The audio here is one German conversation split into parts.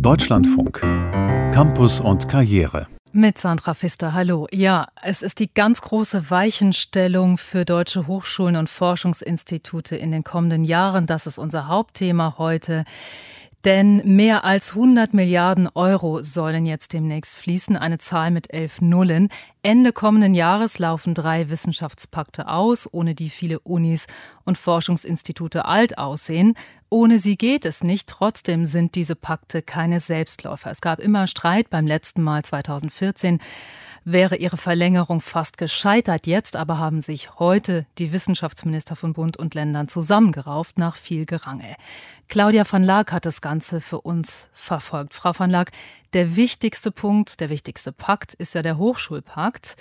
Deutschlandfunk. Campus und Karriere. Mit Sandra Pfister, hallo. Ja, es ist die ganz große Weichenstellung für deutsche Hochschulen und Forschungsinstitute in den kommenden Jahren. Das ist unser Hauptthema heute. Denn mehr als 100 Milliarden Euro sollen jetzt demnächst fließen, eine Zahl mit 11 Nullen. Ende kommenden Jahres laufen 3 Wissenschaftspakte aus, ohne die viele Unis und Forschungsinstitute alt aussehen. Ohne sie geht es nicht. Trotzdem sind diese Pakte keine Selbstläufer. Es gab immer Streit. Beim letzten Mal 2014 wäre ihre Verlängerung fast gescheitert. Jetzt aber haben sich heute die Wissenschaftsminister von Bund und Ländern zusammengerauft nach viel Gerangel. Claudia van Laak hat das Ganze für uns verfolgt. Frau van Laak, der wichtigste Punkt, der wichtigste Pakt ist ja der Hochschulpakt.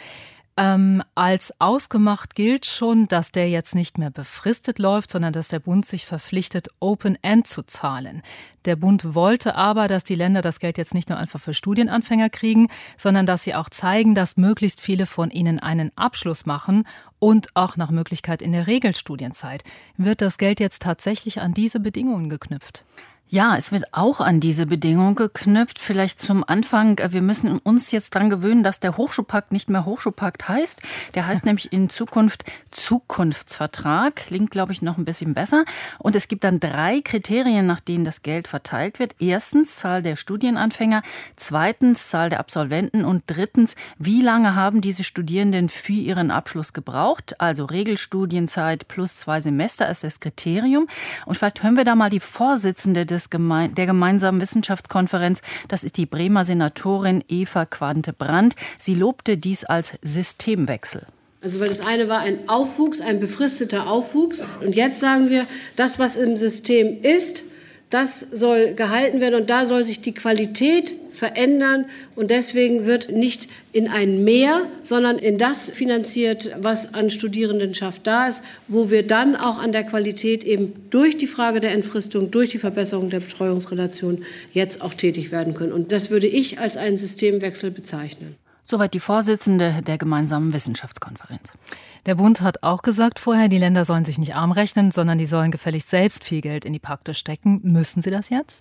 Als ausgemacht gilt schon, dass der jetzt nicht mehr befristet läuft, sondern dass der Bund sich verpflichtet, Open-End zu zahlen. Der Bund wollte aber, dass die Länder das Geld jetzt nicht nur einfach für Studienanfänger kriegen, sondern dass sie auch zeigen, dass möglichst viele von ihnen einen Abschluss machen und auch nach Möglichkeit in der Regelstudienzeit. Wird das Geld jetzt tatsächlich an diese Bedingungen geknüpft? Ja, es wird auch an diese Bedingung geknüpft. Vielleicht zum Anfang, wir müssen uns jetzt dran gewöhnen, dass der Hochschulpakt nicht mehr Hochschulpakt heißt. Der heißt nämlich in Zukunft Zukunftsvertrag. Klingt, glaube ich, noch ein bisschen besser. Und es gibt dann 3 Kriterien, nach denen das Geld verteilt wird. Erstens Zahl der Studienanfänger, zweitens Zahl der Absolventen und drittens, wie lange haben diese Studierenden für ihren Abschluss gebraucht? Also Regelstudienzeit plus 2 Semester ist das Kriterium. Und vielleicht hören wir da mal die Vorsitzende der gemeinsamen Wissenschaftskonferenz. Das ist die Bremer Senatorin Eva Quante-Brandt. Sie lobte dies als Systemwechsel. Also weil das eine war ein Aufwuchs, ein befristeter Aufwuchs. Und jetzt sagen wir, das, was im System ist, das soll gehalten werden und da soll sich die Qualität verändern. Und deswegen wird nicht in ein Mehr, sondern in das finanziert, was an Studierendenschaft da ist, wo wir dann auch an der Qualität eben durch die Frage der Entfristung, durch die Verbesserung der Betreuungsrelation jetzt auch tätig werden können. Und das würde ich als einen Systemwechsel bezeichnen. Soweit die Vorsitzende der gemeinsamen Wissenschaftskonferenz. Der Bund hat auch gesagt vorher, die Länder sollen sich nicht arm rechnen, sondern die sollen gefälligst selbst viel Geld in die Pakte stecken. Müssen sie das jetzt?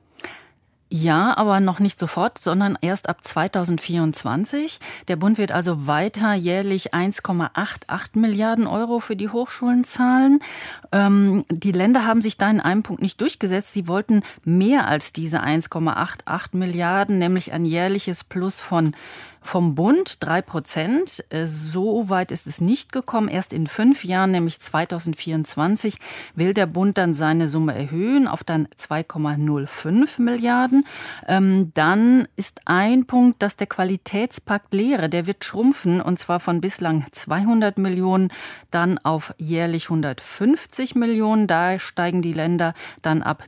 Ja, aber noch nicht sofort, sondern erst ab 2024. Der Bund wird also weiter jährlich 1,88 Milliarden Euro für die Hochschulen zahlen. Die Länder haben sich da in einem Punkt nicht durchgesetzt. Sie wollten mehr als diese 1,88 Milliarden, nämlich ein jährliches Plus vom Bund 3%. So weit ist es nicht gekommen. Erst in 5 Jahren, nämlich 2024, will der Bund dann seine Summe erhöhen auf dann 2,05 Milliarden. Dann ist ein Punkt, dass der Qualitätspakt Lehre, der wird schrumpfen, und zwar von bislang 200 Millionen dann auf jährlich 150 Millionen. Da steigen die Länder dann ab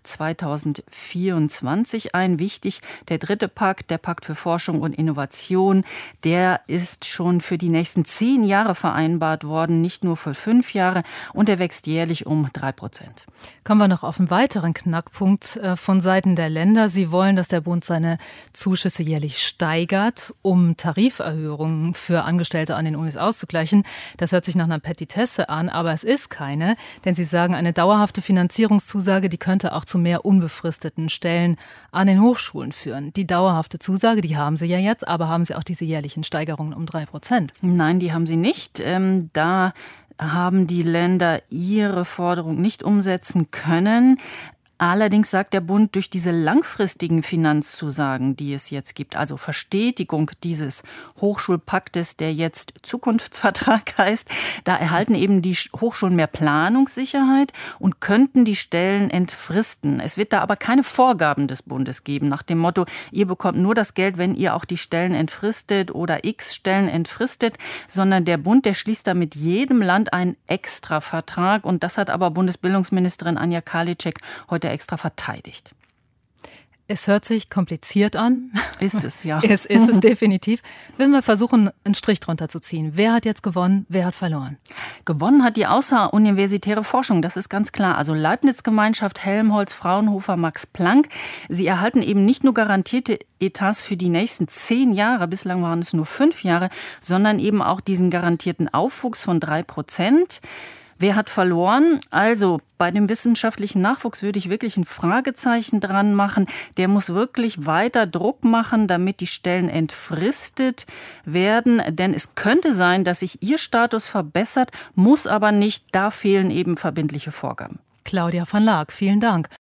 2024 ein. Wichtig, der 3. Pakt, der Pakt für Forschung und Innovation, der ist schon für die nächsten 10 Jahre vereinbart worden, nicht nur für 5 Jahre, und er wächst jährlich um 3%. Kommen wir noch auf einen weiteren Knackpunkt von Seiten der Länder. Sie wollen, dass der Bund seine Zuschüsse jährlich steigert, um Tariferhöhungen für Angestellte an den Unis auszugleichen. Das hört sich nach einer Petitesse an, aber es ist keine, denn sie sagen, eine dauerhafte Finanzierungszusage, die könnte auch zu mehr unbefristeten Stellen an den Hochschulen führen. Die dauerhafte Zusage, die haben sie ja jetzt, aber haben sie auch diese jährlichen Steigerungen um 3%? Nein, die haben sie nicht. Da haben die Länder ihre Forderung nicht umsetzen können. Allerdings sagt der Bund, durch diese langfristigen Finanzzusagen, die es jetzt gibt, also Verstetigung dieses Hochschulpaktes, der jetzt Zukunftsvertrag heißt, da erhalten eben die Hochschulen mehr Planungssicherheit und könnten die Stellen entfristen. Es wird da aber keine Vorgaben des Bundes geben, nach dem Motto, ihr bekommt nur das Geld, wenn ihr auch die Stellen entfristet oder x Stellen entfristet, sondern der Bund, der schließt da mit jedem Land einen Extravertrag, und das hat aber Bundesbildungsministerin Anja Karliczek heute extra verteidigt. Es hört sich kompliziert an. Ist es, ja. Es ist es definitiv. Wenn wir versuchen, einen Strich drunter zu ziehen. Wer hat jetzt gewonnen, wer hat verloren? Gewonnen hat die außeruniversitäre Forschung, das ist ganz klar. Also Leibniz-Gemeinschaft, Helmholtz, Fraunhofer, Max Planck. Sie erhalten eben nicht nur garantierte Etats für die nächsten 10 Jahre, bislang waren es nur 5 Jahre, sondern eben auch diesen garantierten Aufwuchs von 3%. Wer hat verloren? Also bei dem wissenschaftlichen Nachwuchs würde ich wirklich ein Fragezeichen dran machen. Der muss wirklich weiter Druck machen, damit die Stellen entfristet werden. Denn es könnte sein, dass sich ihr Status verbessert, muss aber nicht. Da fehlen eben verbindliche Vorgaben. Claudia van Laak, vielen Dank.